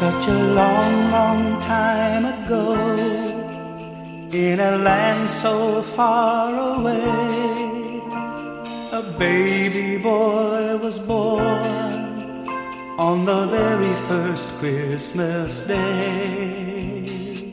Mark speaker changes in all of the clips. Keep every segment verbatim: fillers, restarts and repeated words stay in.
Speaker 1: Such a long, long time ago, in a land so far away, a baby boy was born on the very first Christmas day.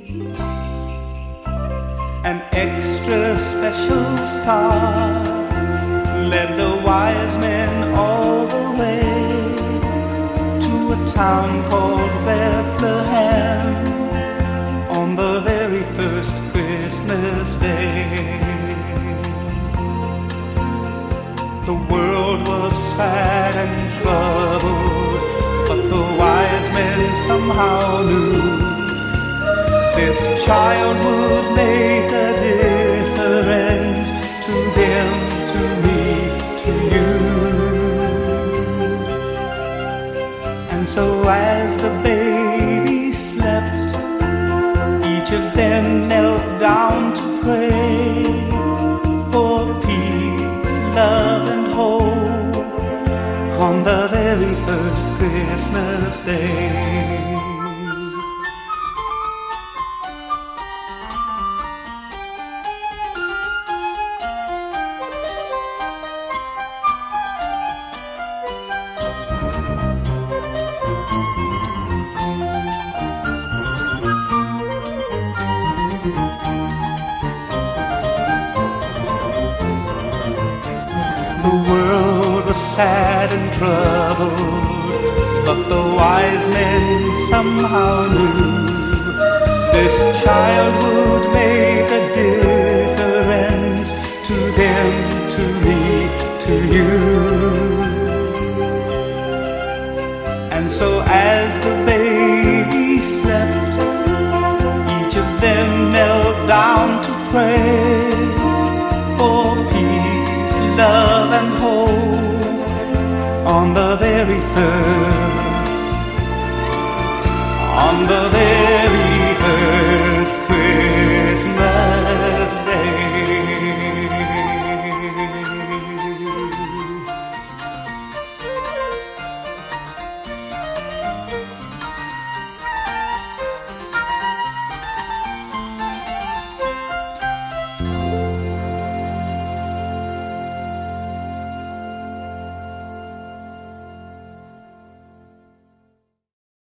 Speaker 1: An extra special star led the wise men all the way to a town called Bethlehem on the very first Christmas day. The world was sad and troubled, but the wise men somehow knew this child would make a difference to them, to me, to you. And so as the baby slept, each of them knelt down to pray for peace, love, and hope on the very first Christmas day. The world was sad and troubled, but the wise men somehow knew this child would make a difference to them, to me, to you. And so as the baby slept, each of them knelt down to pray for peace, love, and hope on the very first, on the very